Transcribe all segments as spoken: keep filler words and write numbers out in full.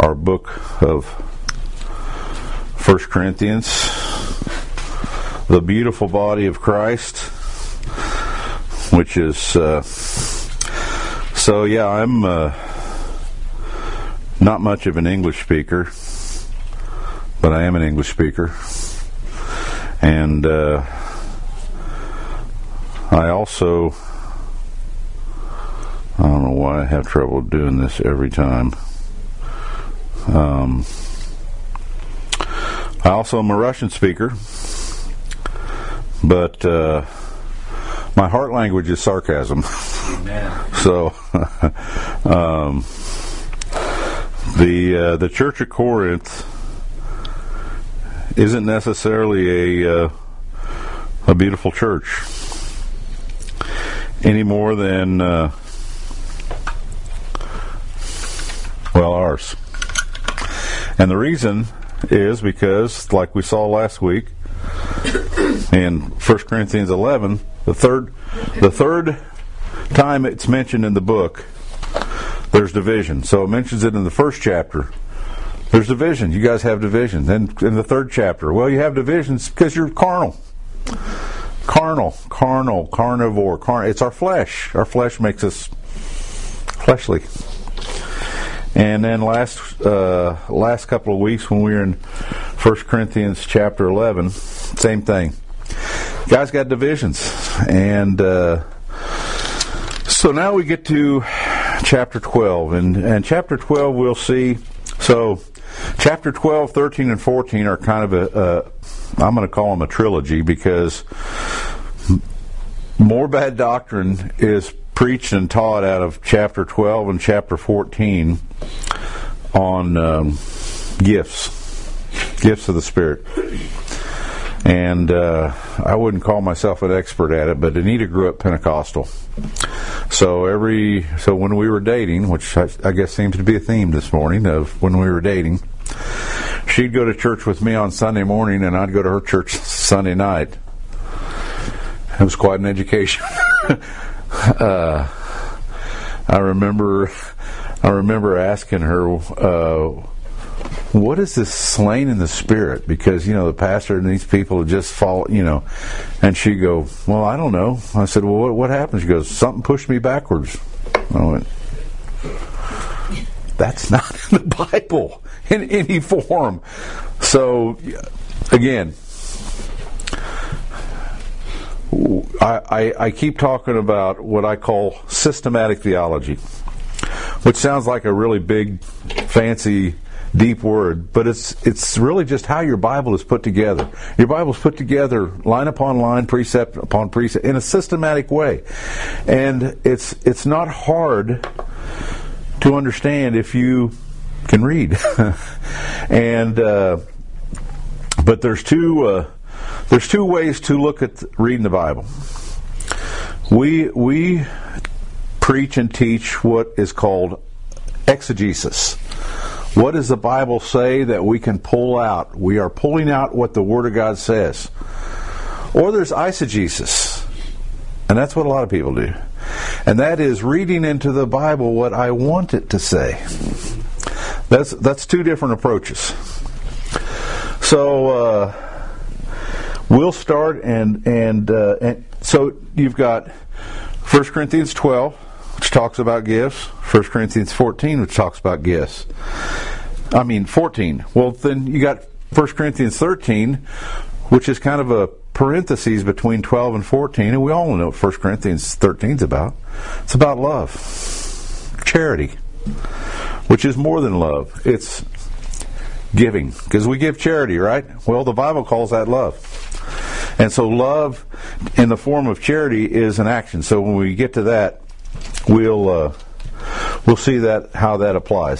our book of First Corinthians, the beautiful body of Christ, which is uh, so yeah I'm uh, not much of an English speaker, but I am an English speaker, and uh, I also I don't know why I have trouble doing this every time. Um, I also am a Russian speaker, but uh, my heart language is sarcasm. Amen. So, um, the uh, the Church of Corinth isn't necessarily a uh, a beautiful church any more than uh, well ours. And the reason is because, like we saw last week in First Corinthians eleven, the third the third time it's mentioned in the book, there's division. So it mentions it in the first chapter. There's division. You guys have division. Then in the third chapter, well, you have divisions because you're carnal. Carnal, carnal, carnivore. Carn- it's our flesh. Our flesh makes us fleshly. And then last uh, last couple of weeks when we were in First Corinthians chapter eleven, same thing. Guys got divisions. And uh, so now we get to chapter twelve. And, and chapter twelve we'll see. So chapter twelve, thirteen, and fourteen are kind of a, a I'm going to call them a trilogy, because more bad doctrine is preached and taught out of chapter twelve and chapter fourteen on um, gifts, gifts of the Spirit. And uh, I wouldn't call myself an expert at it, but Anita grew up Pentecostal. So every so when we were dating, which I, I guess seems to be a theme this morning of when we were dating, she'd go to church with me on Sunday morning, and I'd go to her church Sunday night. It was quite an education. uh, I remember, I remember asking her, uh, "What is this slain in the Spirit?" Because you know the pastor and these people just fall, you know. And she'd go, "Well, I don't know." I said, "Well, what, what happened?" She goes, "Something pushed me backwards." I went, "That's not in the Bible in any form." So, again, I, I, I keep talking about what I call systematic theology, which sounds like a really big, fancy, deep word, but it's it's really just how your Bible is put together. Your Bible is put together line upon line, precept upon precept, in a systematic way, and it's it's not hard to understand if you can read. and uh, but there's two uh, there's two ways to look at reading the Bible. We we preach and teach what is called exegesis. What does the Bible say that we can pull out? We are pulling out what the Word of God says. Or there's eisegesis, and that's what a lot of people do. And that is reading into the Bible what I want it to say. That's that's two different approaches. So uh, we'll start, and and, uh, and so you've got First Corinthians twelve, which talks about gifts. First Corinthians fourteen, which talks about gifts. I mean fourteen. Well, then you got First Corinthians thirteen, which is kind of a parentheses between twelve and fourteen, and we all know what First Corinthians thirteen is about. It's about love, charity, which is more than love. It's giving, because we give charity, right? Well, the Bible calls that love. And so love in the form of charity is an action. So when we get to that, we'll uh, we'll see that how that applies.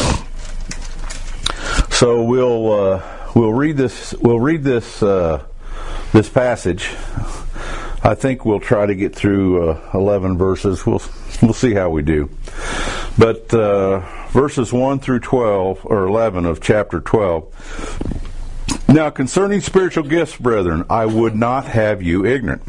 So we'll uh, we'll read this we'll read this uh, this passage. I think we'll try to get through uh, eleven verses. We'll we'll see how we do. But uh, verses one through twelve, or eleven of chapter twelve. Now concerning spiritual gifts, brethren, I would not have you ignorant.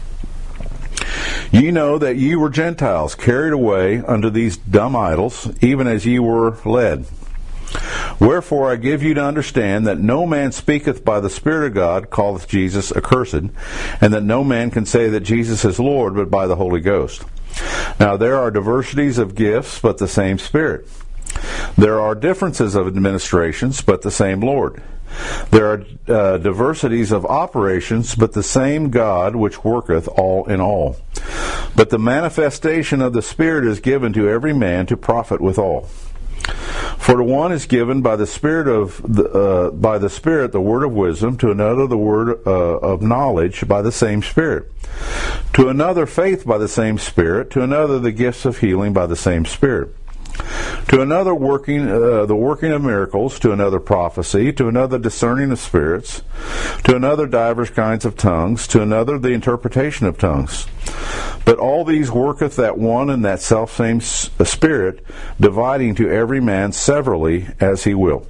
Ye know that ye were Gentiles, carried away unto these dumb idols, even as ye were led. Wherefore I give you to understand that no man speaketh by the Spirit of God, calleth Jesus accursed, and that no man can say that Jesus is Lord, but by the Holy Ghost. Now there are diversities of gifts, but the same Spirit. There are differences of administrations, but the same Lord. There are uh, diversities of operations, but the same God which worketh all in all. But the manifestation of the Spirit is given to every man to profit withal. For to one is given by the Spirit of the, uh, by the Spirit the word of wisdom, to another the word uh, of knowledge by the same Spirit, to another faith by the same Spirit, to another the gifts of healing by the same Spirit, to another working uh, the working of miracles, to another prophecy, to another discerning of spirits, to another divers kinds of tongues, to another the interpretation of tongues. But all these worketh that one and that selfsame Spirit, dividing to every man severally as he will.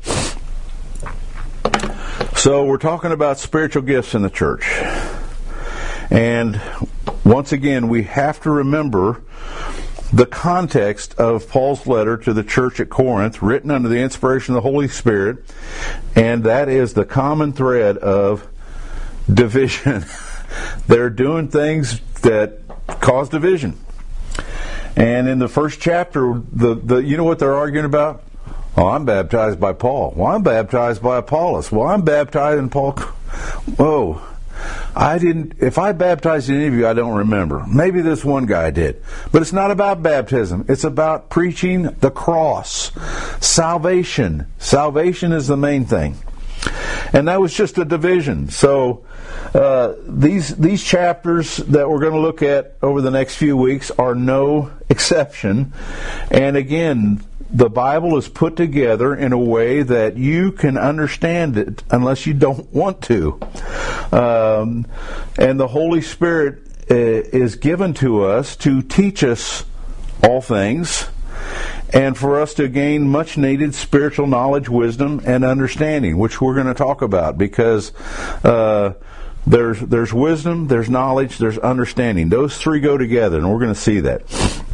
So we're talking about spiritual gifts in the church. And once again, we have to remember the context of Paul's letter to the church at Corinth, written under the inspiration of the Holy Spirit, and that is the common thread of division. They're doing things that cause division. And in the first chapter, the, the you know what they're arguing about? Oh, I'm baptized by Paul. Well, I'm baptized by Apollos. Well, I'm baptized in Paul. Whoa. I didn't, if I baptized any of you, I don't remember. Maybe this one guy did. But it's not about baptism. It's about preaching the cross. Salvation. Salvation is the main thing. And that was just a division. So uh, these these chapters that we're going to look at over the next few weeks are no exception. And again, the Bible is put together in a way that you can understand it unless you don't want to. Um, and the Holy Spirit uh, is given to us to teach us all things and for us to gain much needed spiritual knowledge, wisdom, and understanding, which we're going to talk about, because uh, there's there's wisdom, there's knowledge, there's understanding. Those three go together, and we're going to see that.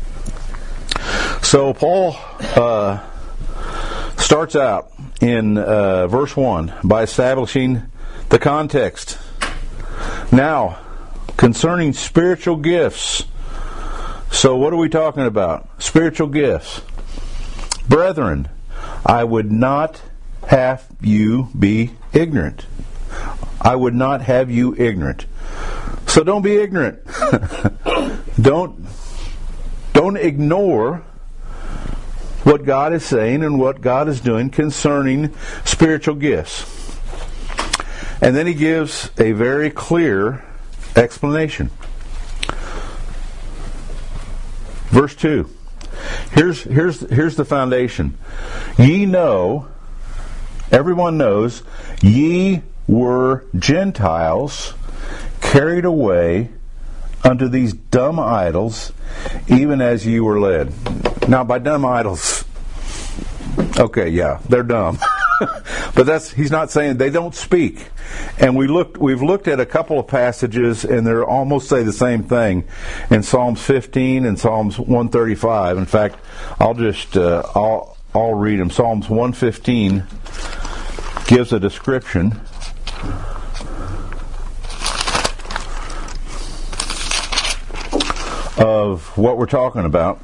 So Paul uh, starts out in uh, verse one by establishing the context. Now, concerning spiritual gifts. So what are we talking about? Spiritual gifts. Brethren, I would not have you be ignorant. I would not have you ignorant. So don't be ignorant. don't don't ignore what God is saying and what God is doing concerning spiritual gifts. And then he gives a very clear explanation. Verse two. Here's here's here's the foundation. Ye know, everyone knows, ye were Gentiles carried away unto these dumb idols, even as ye were led. Now, by dumb idols, okay, yeah, they're dumb. But that's he's not saying they don't speak. And we looked we've looked at a couple of passages, and they almost say the same thing in Psalms fifteen and Psalms one thirty-five. In fact, I'll just uh, I'll I'll read them. Psalms one fifteen gives a description of what we're talking about.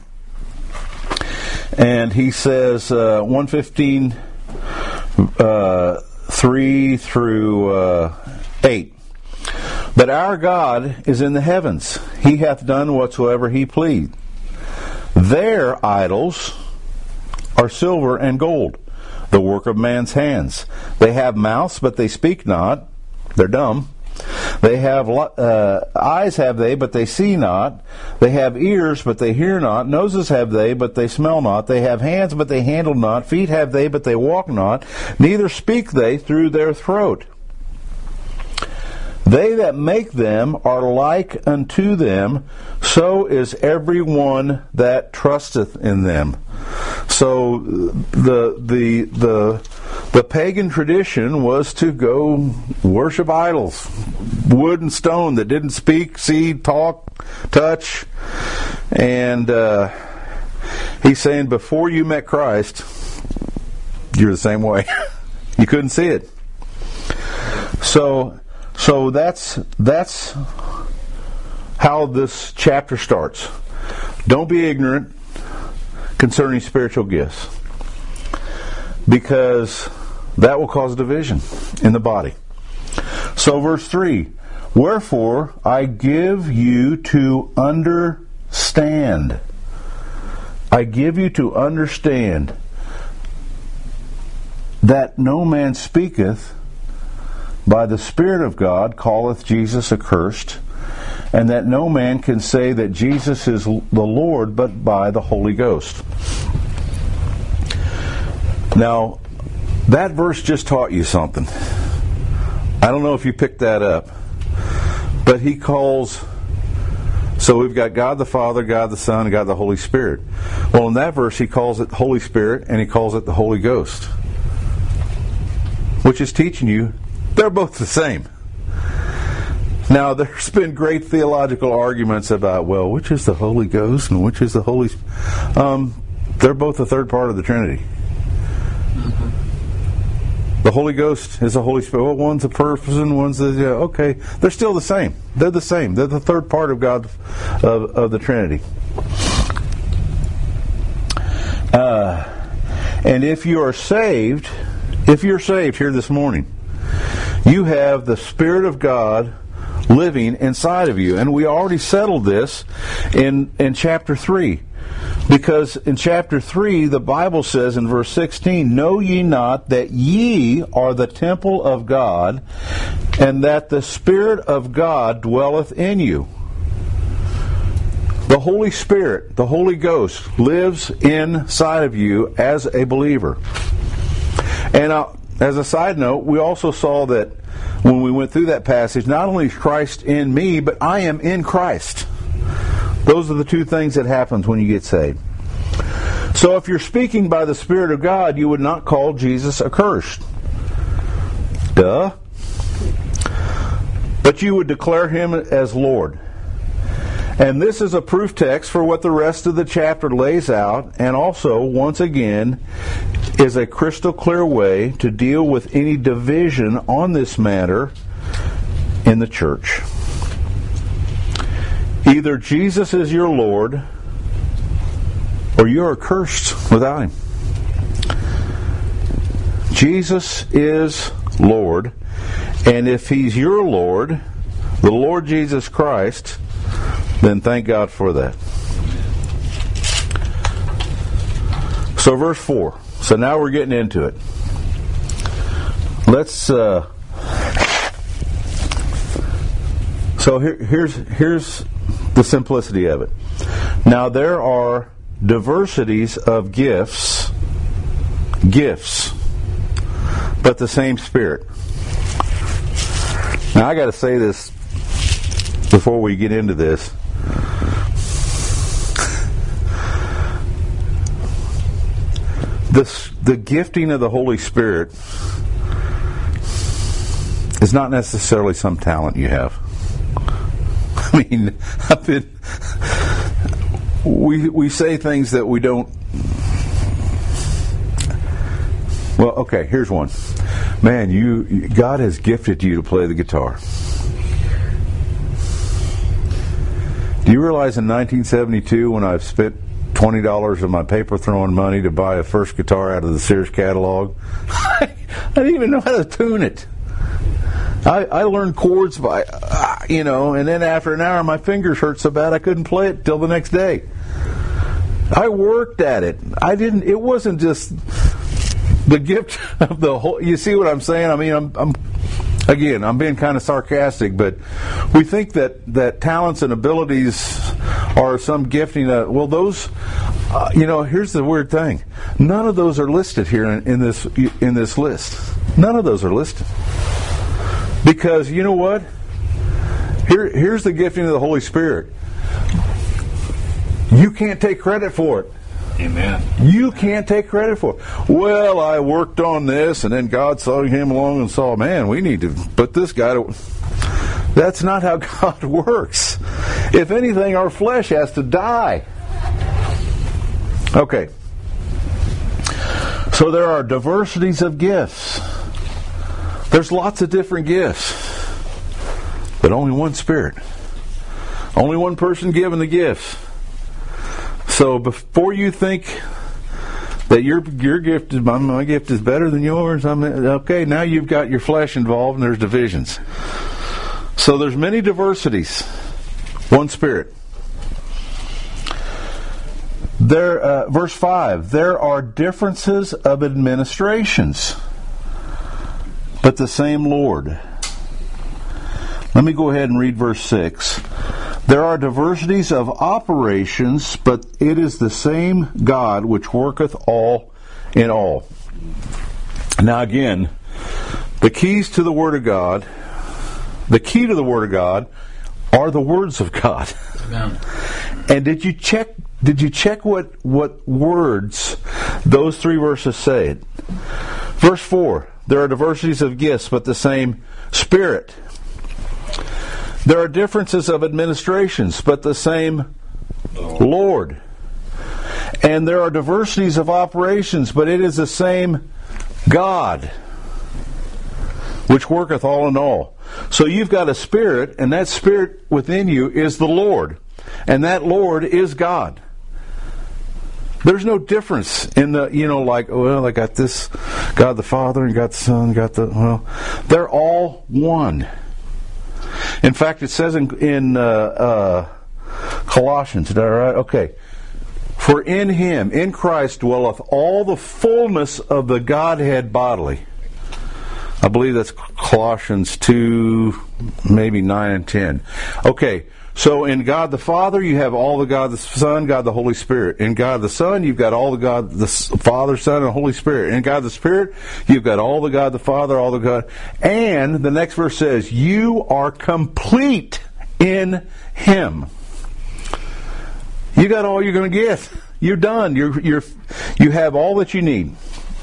And he says, uh, one fifteen, uh, three through uh, eight, But our God is in the heavens. He hath done whatsoever he pleased. Their idols are silver and gold, the work of man's hands. They have mouths, but they speak not. They're dumb. They have uh, eyes have they, but they see not. They have ears, but they hear not. Noses have they, but they smell not. They have hands, but they handle not. Feet have they, but they walk not. Neither speak they through their throat. They that make them are like unto them, so is every one that trusteth in them. So the the the the pagan tradition was to go worship idols, wood and stone that didn't speak, see, talk, touch. And uh, he's saying, before you met Christ, you're the same way. You couldn't see it. So, so that's that's how this chapter starts. Don't be ignorant concerning spiritual gifts, because that will cause division in the body. So verse three, wherefore I give you to understand. I give you to understand that no man speaketh by the Spirit of God calleth Jesus accursed, and that no man can say that Jesus is the Lord but by the Holy Ghost. Now, that verse just taught you something. I don't know if you picked that up, but he calls, so we've got God the Father, God the Son, and God the Holy Spirit. Well, in that verse, he calls it Holy Spirit, and he calls it the Holy Ghost, which is teaching you they're both the same. Now, there's been great theological arguments about, well, which is the Holy Ghost and which is the Holy Spirit? Um, they're both the third part of the Trinity. Mm-hmm. The Holy Ghost is the Holy Spirit. Well, one's a person, one's the, yeah, okay. They're still the same. They're the same. They're the third part of God, of, of the Trinity. Uh, and if you are saved, if you're saved here this morning, you have the Spirit of God living inside of you. And we already settled this in, in chapter three. Because in chapter three, the Bible says in verse sixteen, know ye not that ye are the temple of God, and that the Spirit of God dwelleth in you. The Holy Spirit, the Holy Ghost, lives inside of you as a believer. And uh, as a side note, we also saw that when we went through that passage, not only is Christ in me, but I am in Christ. Those are the two things that happens when you get saved. So if you're speaking by the Spirit of God, you would not call Jesus accursed. Duh. But you would declare him as Lord. And this is a proof text for what the rest of the chapter lays out, and also, once again, is a crystal clear way to deal with any division on this matter in the church. Either Jesus is your Lord, or you are cursed without him. Jesus is Lord, and if he's your Lord, the Lord Jesus Christ, then thank God for that. So verse four. So now we're getting into it. Let's. Uh, so here, here's here's the simplicity of it. Now there are diversities of gifts, gifts, but the same Spirit. Now I got to say this before we get into this. This, the gifting of the Holy Spirit is not necessarily some talent you have. I mean, I've been, we we say things that we don't. Well, okay, here's one. Man, you God has gifted you to play the guitar. Do you realize in nineteen seventy-two, when I've spent twenty dollars of my paper throwing money to buy a first guitar out of the Sears catalog, I didn't even know how to tune it. I, I learned chords by, uh, you know, and then after an hour my fingers hurt so bad I couldn't play it till the next day. I worked at it. I didn't, it wasn't just the gift of the whole, you see what I'm saying? I mean, I'm, I'm again, I'm being kind of sarcastic, but we think that, that talents and abilities are some gifting. Uh, well, those, uh, you know, here's the weird thing. None of those are listed here in, in this in this list. None of those are listed. Because, you know what? Here, here's the gifting of the Holy Spirit. You can't take credit for it. Amen. You can't take credit for it. Well, I worked on this, and then God saw him along and saw, man, we need to put this guy to... That's not how God works. If anything, our flesh has to die. Okay. So there are diversities of gifts. There's lots of different gifts, but only one Spirit. Only one person given the gifts. So before you think that your your gift is my, my gift is better than yours, I'm okay. Now you've got your flesh involved, and there's divisions. So there's many diversities. One Spirit. There, uh, verse five. There are differences of administrations, but the same Lord. Let me go ahead and read verse six. There are diversities of operations, but it is the same God which worketh all in all. Now again, the keys to the Word of God, the key to the Word of God are the words of God. Amen. And did you check did you check what, what words those three verses say? Verse four, there are diversities of gifts, but the same Spirit. There are differences of administrations, but the same Lord. And there are diversities of operations, but it is the same God, which worketh all in all. So you've got a Spirit, and that Spirit within you is the Lord. And that Lord is God. There's no difference in the, you know, like, well, I got this, God the Father, and got the Son, got the, well, they're all one. In fact, it says in, in uh, uh, Colossians, is that right? Okay. For in Him, in Christ, dwelleth all the fullness of the Godhead bodily. I believe that's Colossians two, maybe nine and ten. Okay, so in God the Father, you have all the God the Son, God the Holy Spirit. In God the Son, you've got all the God the Father, Son, and Holy Spirit. In God the Spirit, you've got all the God the Father, all the God. And the next verse says, you are complete in Him. You got all you're going to get. You're done. You're you're you have all that you need.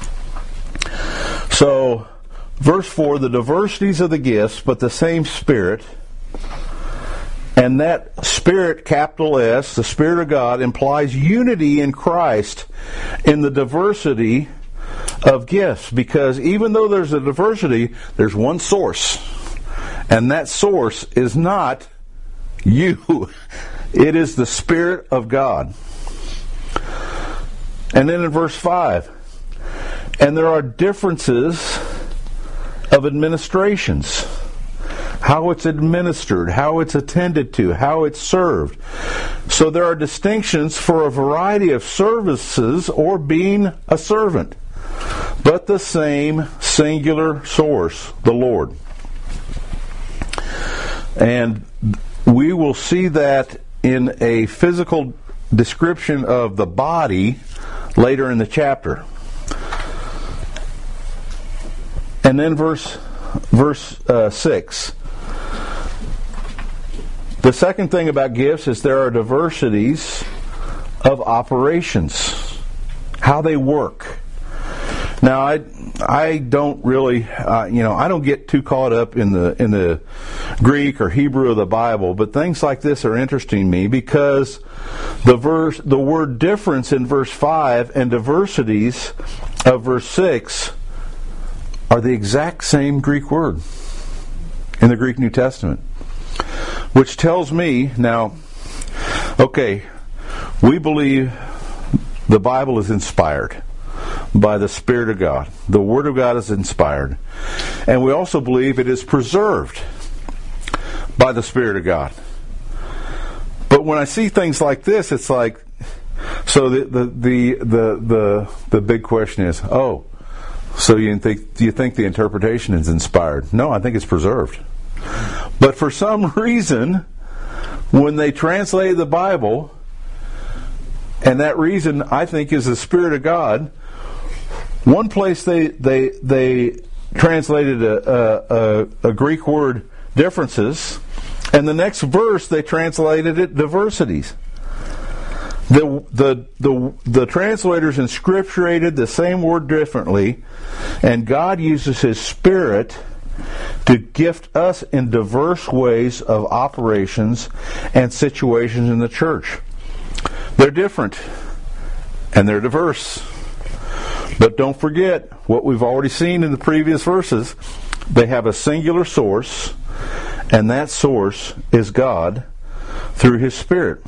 So, verse four, the diversities of the gifts, but the same Spirit. And that Spirit, capital S, the Spirit of God, implies unity in Christ in the diversity of gifts. Because even though there's a diversity, there's one source. And that source is not you. It is the Spirit of God. And then in verse five, and there are differences of administrations. How it's administered, how it's attended to, how it's served. So there are distinctions for a variety of services or being a servant, but the same singular source, the Lord. And we will see that in a physical description of the body later in the chapter. And then verse verse uh, six. The second thing about gifts is there are diversities of operations, how they work. Now, I I don't really, uh, you know, I don't get too caught up in the in the Greek or Hebrew of the Bible, but things like this are interesting to me because the verse, the word difference in verse five and diversities of verse six are the exact same Greek word in the Greek New Testament. Which tells me, now, okay, we believe the Bible is inspired by the Spirit of God. The Word of God is inspired. And we also believe it is preserved by the Spirit of God. But when I see things like this, it's like, so the the the the the, the big question is, oh, so you think do you think the interpretation is inspired? No, I think it's preserved. But for some reason, when they translated the Bible, and that reason I think is the Spirit of God, one place they they they translated a, a, a Greek word differences, and the next verse they translated it diversities. The the the the translators inscripturated the same word differently, and God uses His Spirit to gift us in diverse ways of operations and situations in the church. They're different and they're diverse, But don't forget what we've already seen in the previous verses. They have a singular source, and that source is God through His Spirit.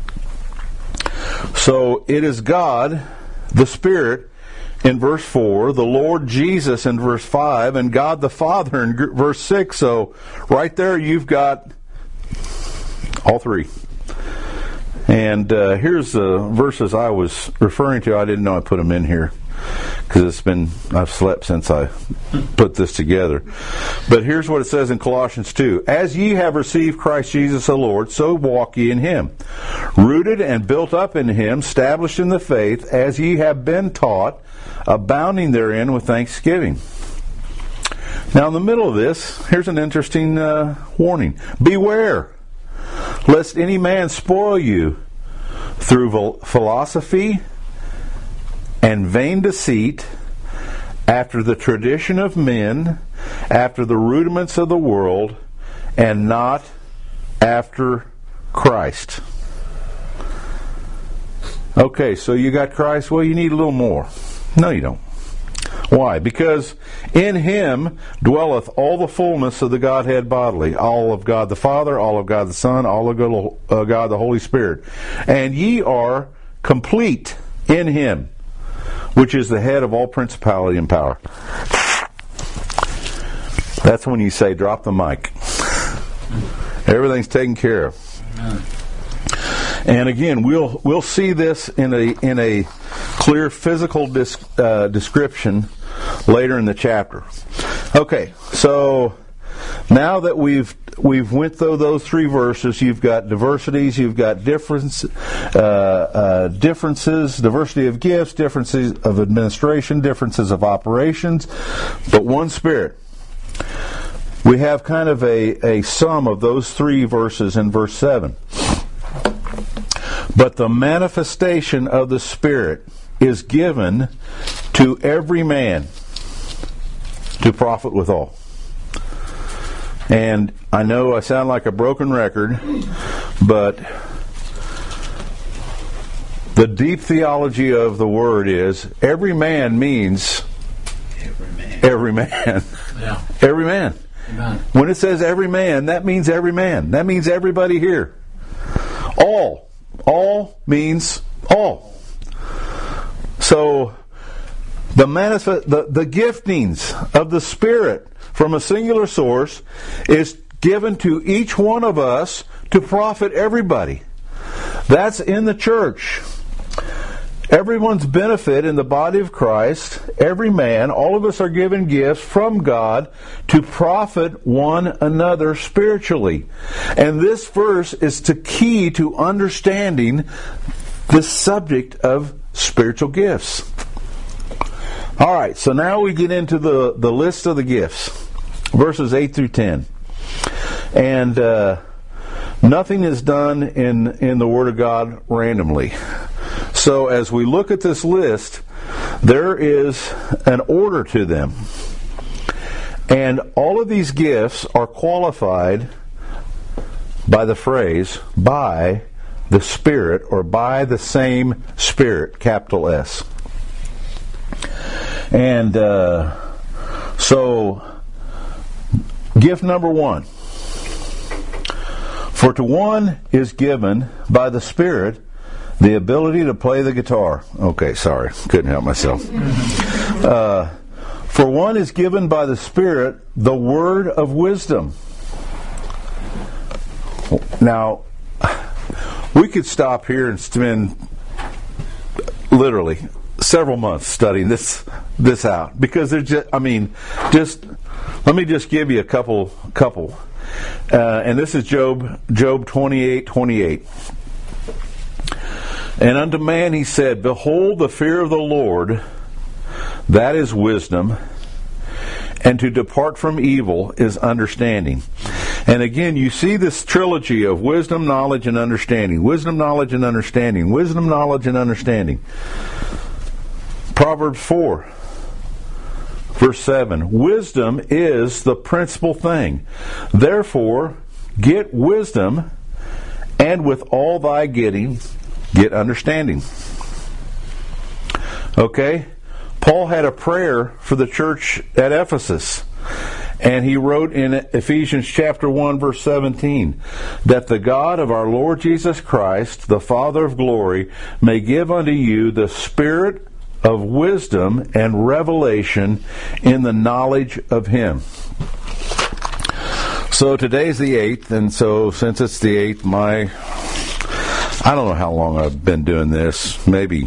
So it is God, the Spirit, in verse four, the Lord Jesus in verse five, and God the Father in verse six. So right there you've got all three. And uh, here's the verses I was referring to. I didn't know I put them in here because it's been, I've slept since I put this together. But here's what it says in Colossians two. As ye have received Christ Jesus the Lord, so walk ye in Him, rooted and built up in Him, established in the faith, as ye have been taught, abounding therein with thanksgiving. Now in the middle of this, here's an interesting uh, warning. Beware, lest any man spoil you through philosophy and vain deceit, after the tradition of men, after the rudiments of the world, and not after Christ. Okay, so you got Christ. Well, you need a little more. No, you don't. Why? Because in Him dwelleth all the fullness of the Godhead bodily, all of God the Father, all of God the Son, all of God the Holy Spirit. And ye are complete in Him, which is the head of all principality and power. That's when you say, drop the mic. Everything's taken care of. Amen. And again, we'll we'll see this in a in a clear physical dis, uh, description later in the chapter. Okay, so now that we've we've went through those three verses, you've got diversities, you've got difference, uh, uh, differences, diversity of gifts, differences of administration, differences of operations, but one Spirit. We have kind of a, a sum of those three verses in verse seven. But the manifestation of the Spirit is given to every man to profit withal. And I know I sound like a broken record, but the deep theology of the word is every man means every man. Every man. Yeah. Every man. Amen. When it says every man, that means every man. That means everybody here. All. All means all. So the manifest, the, the giftings of the Spirit from a singular source is given to each one of us to profit everybody. That's in the church. Everyone's benefit in the body of Christ, every man, all of us are given gifts from God to profit one another spiritually. And this verse is the key to understanding this subject of spiritual gifts. All right, so now we get into the, the list of the gifts, verses eight through ten. And uh, nothing is done in, in the Word of God randomly. So as we look at this list, there is an order to them. And all of these gifts are qualified by the phrase, by the Spirit, or by the same Spirit, capital S. And uh, so, gift number one. For to one is given by the Spirit the ability to play the guitar. Okay, sorry, couldn't help myself. Uh, for one is given by the Spirit the word of wisdom. Now, we could stop here and spend literally several months studying this this out, because there's just, I mean, just let me just give you a couple couple, uh, and this is Job Job twenty-eight twenty-eight. And unto man he said, behold, the fear of the Lord, that is wisdom, and to depart from evil is understanding. And again, you see this trilogy of wisdom, knowledge, and understanding. Wisdom, knowledge, and understanding. Wisdom, knowledge, and understanding. Proverbs four, verse seven. Wisdom is the principal thing. Therefore, get wisdom, and with all thy getting, get understanding. Okay? Paul had a prayer for the church at Ephesus. And he wrote in Ephesians chapter one, verse seventeen, that the God of our Lord Jesus Christ, the Father of glory, may give unto you the spirit of wisdom and revelation in the knowledge of him. So today's the eighth, and so since it's the eighth, my, I don't know how long I've been doing this, maybe,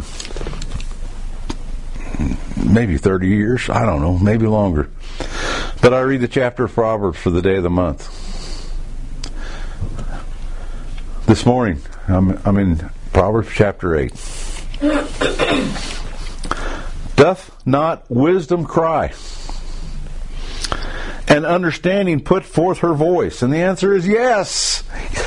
maybe thirty years, I don't know, maybe longer. But I read the chapter of Proverbs for the day of the month. This morning, I'm, I'm in Proverbs chapter eight. Doth not wisdom cry, and understanding put forth her voice? And the answer is yes.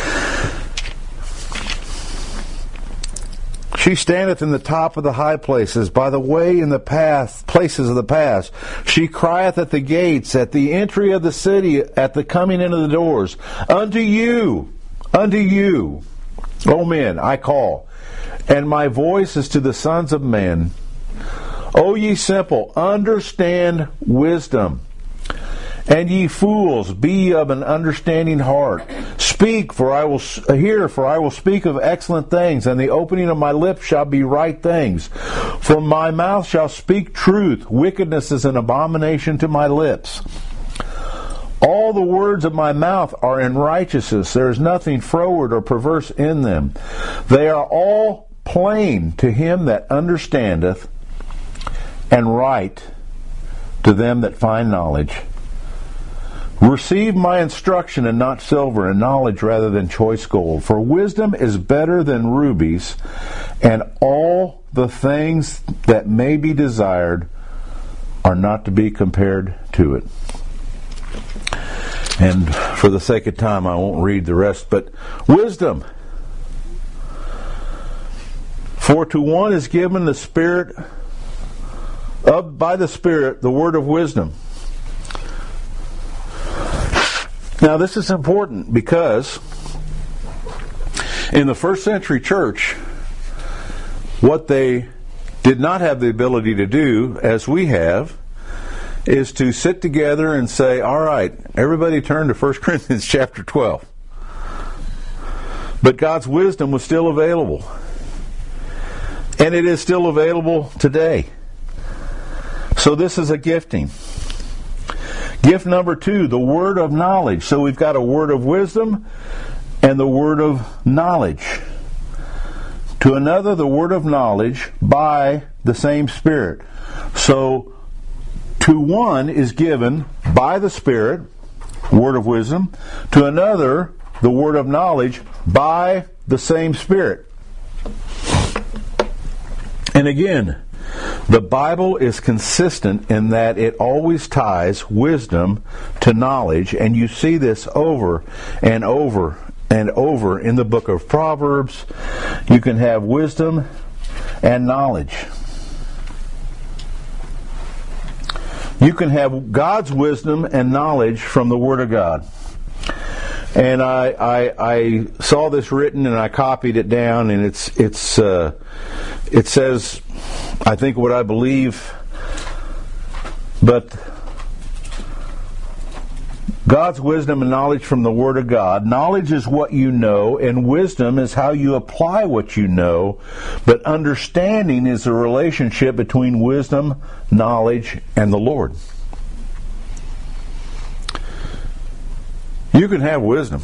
She standeth in the top of the high places, by the way in the path, places of the paths. She crieth at the gates, at the entry of the city, at the coming in of the doors. Unto you, unto you, O men, I call, and my voice is to the sons of men. O ye simple, understand wisdom. And ye fools, be ye of an understanding heart. Speak, for I will hear, for I will speak of excellent things, and the opening of my lips shall be right things. For my mouth shall speak truth. Wickedness is an abomination to my lips. All the words of my mouth are in righteousness. There is nothing froward or perverse in them. They are all plain to him that understandeth, and right to them that find knowledge. Receive my instruction, and not silver, and knowledge rather than choice gold. For wisdom is better than rubies, and all the things that may be desired are not to be compared to it. And for the sake of time, I won't read the rest, but wisdom. For to one is given the Spirit of, by the Spirit, the word of wisdom. Now, this is important because in the first century church, what they did not have the ability to do, as we have, is to sit together and say, all right, everybody turn to First Corinthians chapter twelve. But God's wisdom was still available. And it is still available today. So this is a gifting. Gift number two, the word of knowledge. So we've got a word of wisdom and the word of knowledge. To another, the word of knowledge by the same Spirit. So to one is given by the Spirit, word of wisdom. To another, the word of knowledge by the same Spirit. And again, the Bible is consistent in that it always ties wisdom to knowledge, and you see this over and over and over in the book of Proverbs. You can have wisdom and knowledge. You can have God's wisdom and knowledge from the Word of God. And I, I, I saw this written, and I copied it down, and it's it's uh, it says, I think what I believe, but God's wisdom and knowledge from the Word of God. Knowledge is what you know, and wisdom is how you apply what you know, but understanding is the relationship between wisdom, knowledge, and the Lord. You can have wisdom.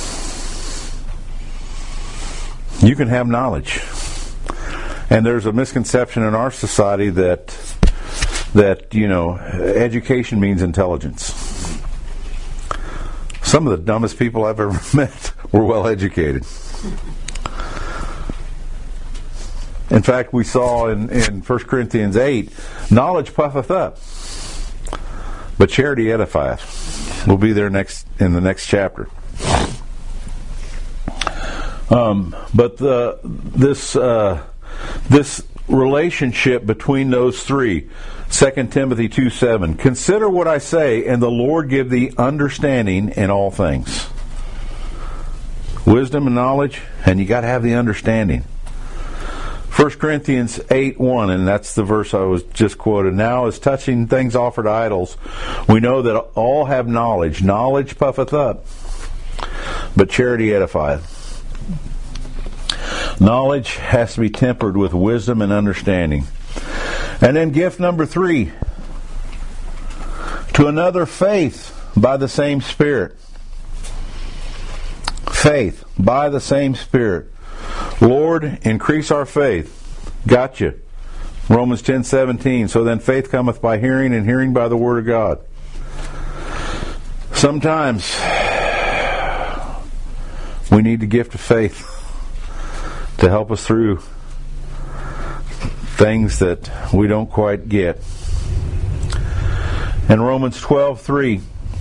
You can have knowledge. And there's a misconception in our society that that, you know, education means intelligence. Some of the dumbest people I've ever met were well educated. In fact, we saw in, in First Corinthians eight, knowledge puffeth up, but charity edifieth. We'll be there next in the next chapter. Um, but the, this uh, this relationship between those three, Second Timothy two seven. Consider what I say, and the Lord give thee understanding in all things. Wisdom and knowledge, and you got to have the understanding. First Corinthians eight one, and that's the verse I was just quoted. Now, as touching things offered to idols, we know that all have knowledge. Knowledge puffeth up, but charity edifieth. Knowledge has to be tempered with wisdom and understanding. And then gift number three, to another faith by the same Spirit. Faith by the same Spirit. Lord, increase our faith. Gotcha. Romans ten seventeen. So then faith cometh by hearing, and hearing by the Word of God. Sometimes we need the gift of faith to help us through things that we don't quite get. In Romans twelve three,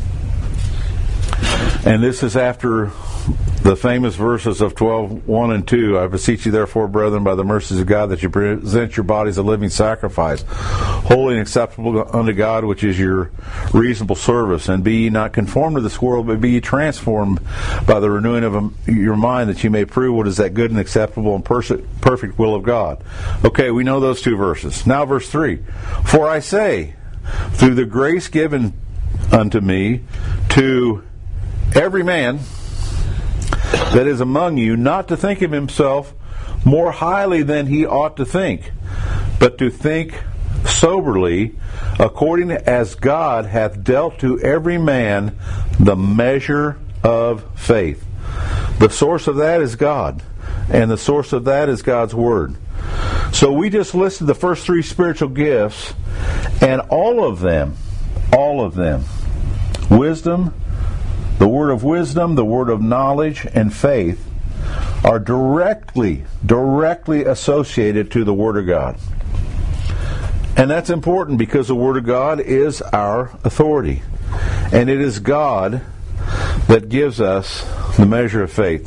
and this is after the famous verses of twelve one and two. I beseech you therefore, brethren, by the mercies of God, that you present your bodies a living sacrifice, holy and acceptable unto God, which is your reasonable service. And be ye not conformed to this world, but be ye transformed by the renewing of your mind, that you may prove what is that good and acceptable and perfect will of God. Okay, we know those two verses. Now verse three. For I say, through the grace given unto me, to every man that is among you, not to think of himself more highly than he ought to think, but to think soberly, according as God hath dealt to every man the measure of faith. The source of that is God, and the source of that is God's Word. So we just listed the first three spiritual gifts, and all of them, all of them, wisdom, the word of wisdom, the word of knowledge, and faith are directly, directly associated to the Word of God. And that's important because the Word of God is our authority. And it is God that gives us the measure of faith.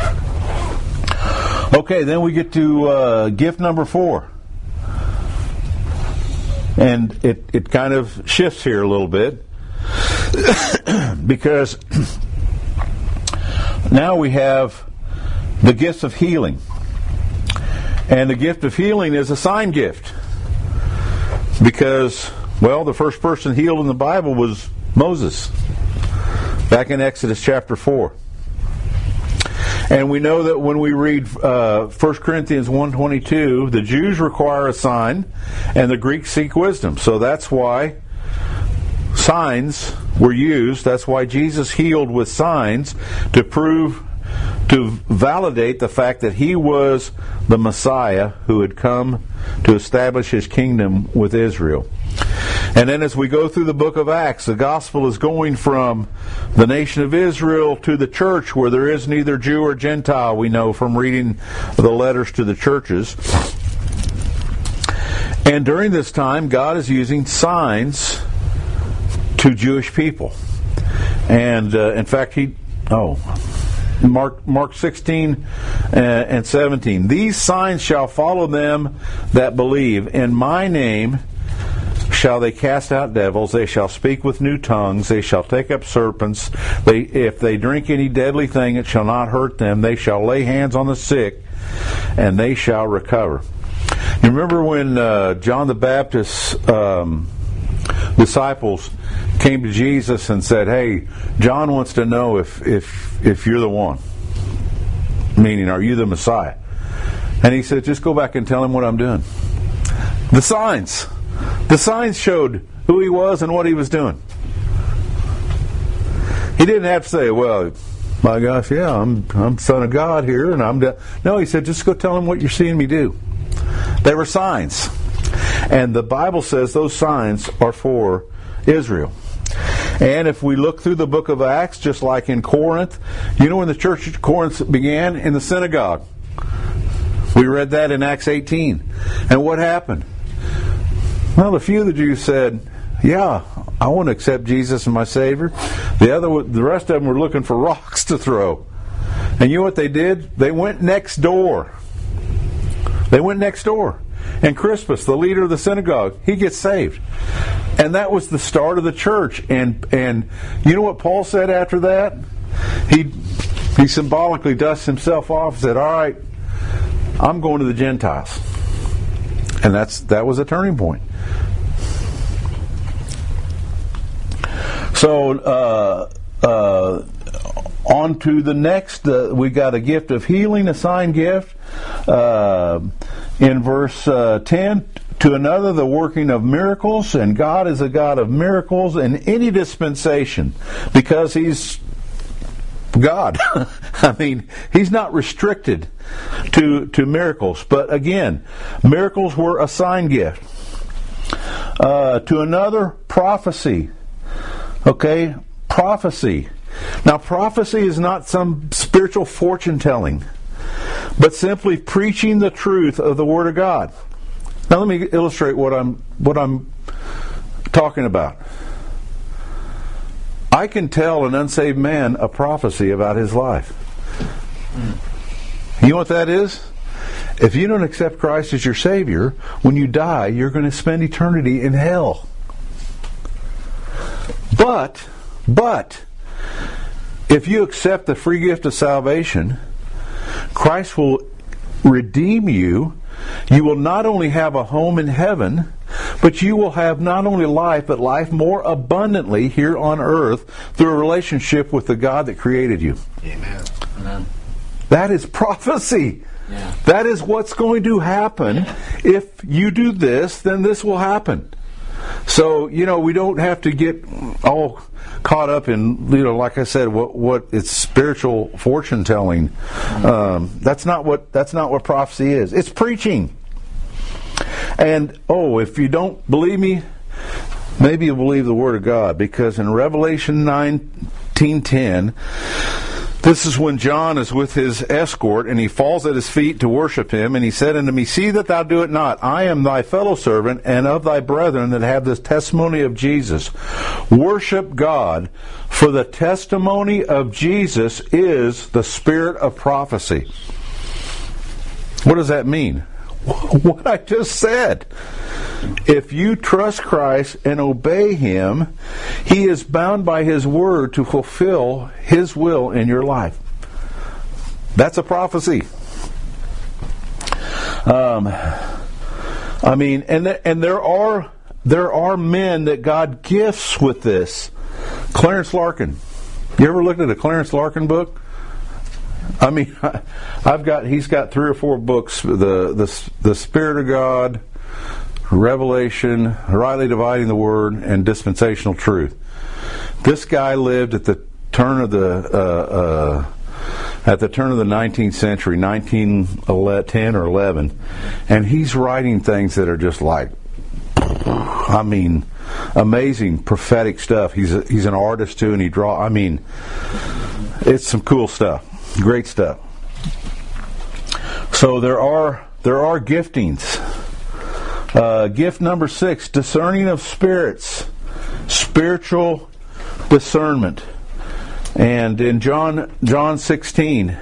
Okay, then we get to uh, gift number four. And it, it kind of shifts here a little bit. Because now we have the gifts of healing. And the gift of healing is a sign gift. Because, well, the first person healed in the Bible was Moses, back in Exodus chapter four. And we know that when we read uh, First Corinthians one twenty-two, the Jews require a sign, and the Greeks seek wisdom. So that's why signs were used. That's why Jesus healed with signs, to prove, to validate the fact that he was the Messiah who had come to establish his kingdom with Israel. And then as we go through the book of Acts, the gospel is going from the nation of Israel to the church, where there is neither Jew or Gentile, we know from reading the letters to the churches. And during this time, God is using signs to Jewish people. And uh, in fact, he, oh, Mark Mark sixteen and seventeen. These signs shall follow them that believe. In my name shall they cast out devils. They shall speak with new tongues. They shall take up serpents. They, if they drink any deadly thing, it shall not hurt them. They shall lay hands on the sick, and they shall recover. You remember when uh, John the Baptist's um, disciples came to Jesus and said, "Hey, John wants to know if if if you're the one. Meaning, are you the Messiah?" And he said, "Just go back and tell him what I'm doing." The signs. The signs showed who he was and what he was doing. He didn't have to say, "Well, my gosh, yeah, I'm I'm Son of God here, and I'm..." De-. No, he said, "Just go tell him what you're seeing me do." They were signs. And the Bible says those signs are for Israel. And if we look through the book of Acts, just like in Corinth, you know when the church at Corinth began? In the synagogue. We read that in Acts eighteen. And what happened? Well, a few of the Jews said, "Yeah, I want to accept Jesus as my Savior." The other, the rest of them were looking for rocks to throw. And you know what they did? They went next door. They went next door. And Crispus, the leader of the synagogue, he gets saved. And that was the start of the church. And and you know what Paul said after that? He he symbolically dusts himself off and said, "All right, I'm going to the Gentiles." And that's that was a turning point. So, uh, uh, on to the next. Uh, we got a gift of healing, a sign gift. Uh, in verse uh, ten, to another the working of miracles, and God is a God of miracles in any dispensation, because He's God. I mean, He's not restricted to to miracles. But again, miracles were a sign gift. Uh, to another, prophecy. Okay, prophecy. Now, prophecy is not some spiritual fortune telling, but simply preaching the truth of the Word of God. Now, let me illustrate what I'm what I'm talking about. I can tell an unsaved man a prophecy about his life. You know what that is? If you don't accept Christ as your Savior, when you die, you're going to spend eternity in hell. But, but, if you accept the free gift of salvation, Christ will redeem you. You will not only have a home in heaven, but you will have not only life, but life more abundantly here on earth through a relationship with the God that created you. Amen. Amen. That is prophecy. Yeah. That is what's going to happen. If you do this, then this will happen. So, you know, we don't have to get all caught up in, you know, like I said, what what it's spiritual fortune telling. Um, that's not what that's not what prophecy is. It's preaching. And oh, if you don't believe me, maybe you'll believe the Word of God, because in Revelation nineteen ten, this is when John is with his escort, and he falls at his feet to worship him, and he said unto me, see that thou do it not. I am thy fellow servant, and of thy brethren that have this testimony of Jesus. Worship God, for the testimony of Jesus is the spirit of prophecy. What does that mean? What I just said. If you trust Christ and obey Him, He is bound by His word to fulfill His will in your life. That's a prophecy. Um, I mean, and th- and there are there are men that God gifts with this. Clarence Larkin. You ever looked at a Clarence Larkin book? I mean, I've got he's got three or four books: the the the Spirit of God, Revelation, Rightly Dividing the Word, and Dispensational Truth. This guy lived at the turn of the uh, uh, at the turn of the nineteenth century, nineteen ten or eleven, and he's writing things that are just like, I mean, amazing prophetic stuff. He's a, he's an artist too, and he draw. I mean, it's some cool stuff. Great stuff. So there are there are giftings. Uh, gift number six: discerning of spirits, spiritual discernment. And in John John sixteen,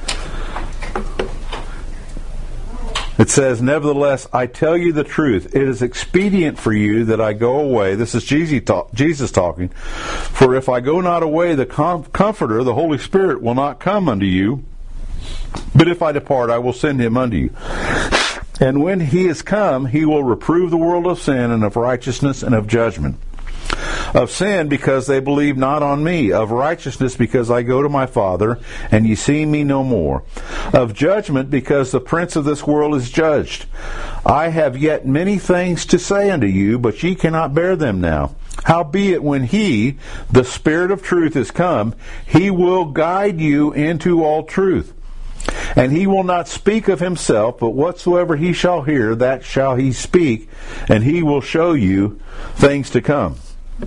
it says, "Nevertheless, I tell you the truth. It is expedient for you that I go away." This is Jesus, talk, Jesus talking. "For if I go not away, the com- Comforter, the Holy Spirit, will not come unto you. But if I depart, I will send him unto you. And when he is come, he will reprove the world of sin and of righteousness and of judgment. Of sin, because they believe not on me. Of righteousness, because I go to my Father, and ye see me no more. Of judgment, because the prince of this world is judged. I have yet many things to say unto you, but ye cannot bear them now. Howbeit, when he, the Spirit of truth, is come, he will guide you into all truth. And he will not speak of himself, but whatsoever he shall hear, that shall he speak, and he will show you things to come."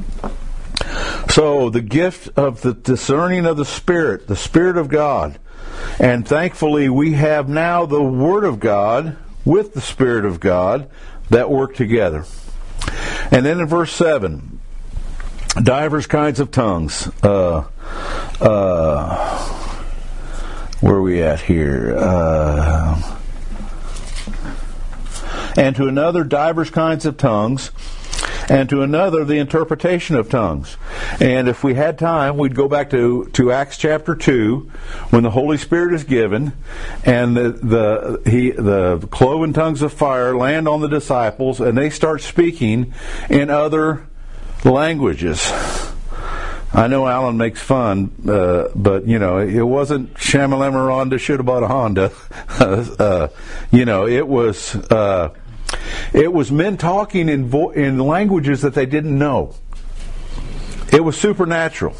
So the gift of the discerning of the Spirit, the Spirit of God. And thankfully we have now the Word of God with the Spirit of God that work together. And then in verse seven, divers kinds of tongues. Uh, uh, where are we at here? Uh, and to another divers kinds of tongues, and to another the interpretation of tongues. And if we had time, we'd go back to, to Acts chapter two, when the Holy Spirit is given, and the the he the cloven tongues of fire land on the disciples, and they start speaking in other languages. I know Alan makes fun, uh, but, you know, it wasn't Shamalamaronda should have bought a Honda. uh, you know, it was uh, it was men talking in vo- in languages that they didn't know. It was supernatural.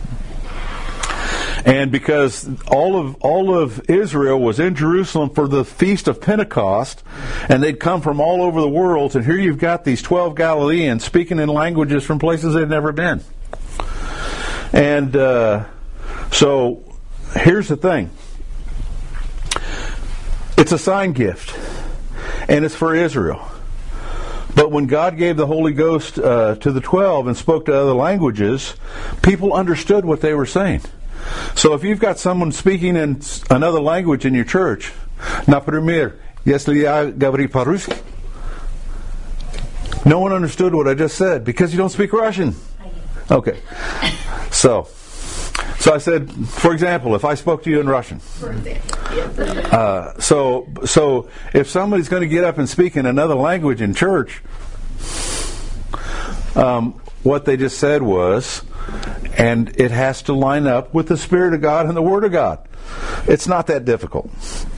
And because all of all of Israel was in Jerusalem for the Feast of Pentecost, and they'd come from all over the world, and here you've got these twelve Galileans speaking in languages from places they'd never been. And uh, so, here's the thing. It's a sign gift, and it's for Israel. But when God gave the Holy Ghost uh, to the twelve and spoke to other languages, people understood what they were saying. So if you've got someone speaking in another language in your church, например, если я говорю по-русски, no one understood what I just said because you don't speak Russian. Okay. So, so I said, for example, if I spoke to you in Russian, uh, so so if somebody's going to get up and speak in another language in church, um, what they just said was, and it has to line up with the Spirit of God and the Word of God. It's not that difficult.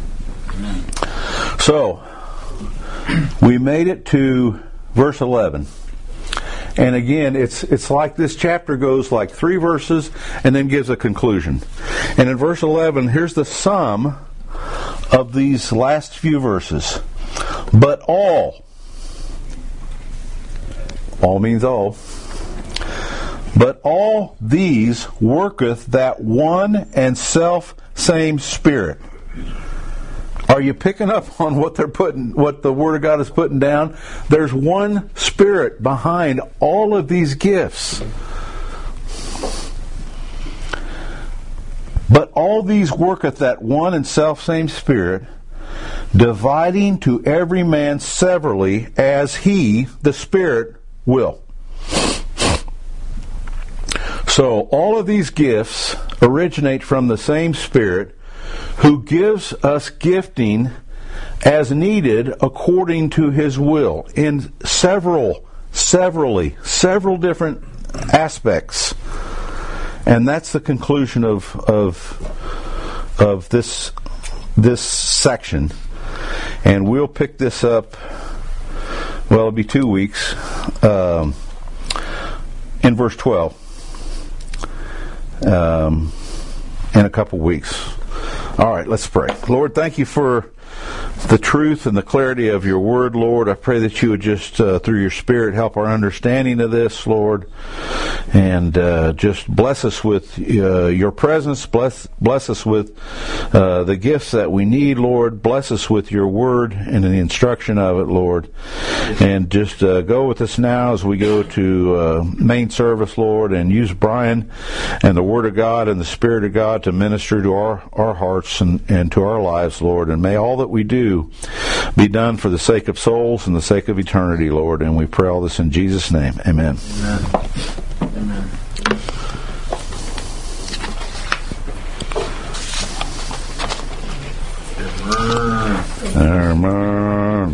So, we made it to verse eleven. And again, it's it's like this chapter goes like three verses and then gives a conclusion. And in verse eleven, here's the sum of these last few verses. But all, all means all, but all these worketh that one and self same Spirit. Are you picking up on what they're putting, what the Word of God is putting down? There's one Spirit behind all of these gifts. But all these worketh that one and self same Spirit, dividing to every man severally as he, the Spirit, will. So all of these gifts originate from the same Spirit, who gives us gifting as needed according to His will in several, severally, several different aspects. And that's the conclusion of of of this this section. And we'll pick this up. Well, it'll be two weeks um, in verse twelve. Um, in a couple weeks. All right, let's pray. Lord, thank you for the truth and the clarity of your word, Lord. I pray that you would just, uh, through your Spirit, help our understanding of this, Lord, and uh, just bless us with uh, your presence. Bless, bless us with uh, the gifts that we need, Lord. Bless us with your word and the instruction of it, Lord. And just uh, go with us now as we go to uh, main service, Lord, and use Brian and the Word of God and the Spirit of God to minister to our, our hearts and, and to our lives, Lord. And may all that we do be done for the sake of souls and the sake of eternity, Lord. And we pray all this in Jesus' name. Amen. Amen. Amen. Amen.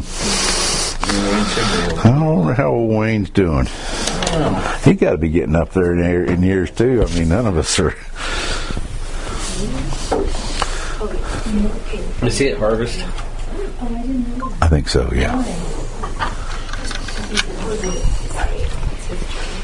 I don't know how old Wayne's doing. He got to be getting up there in, in years too. I mean, none of us are. Is he at Harvest? I think so, yeah.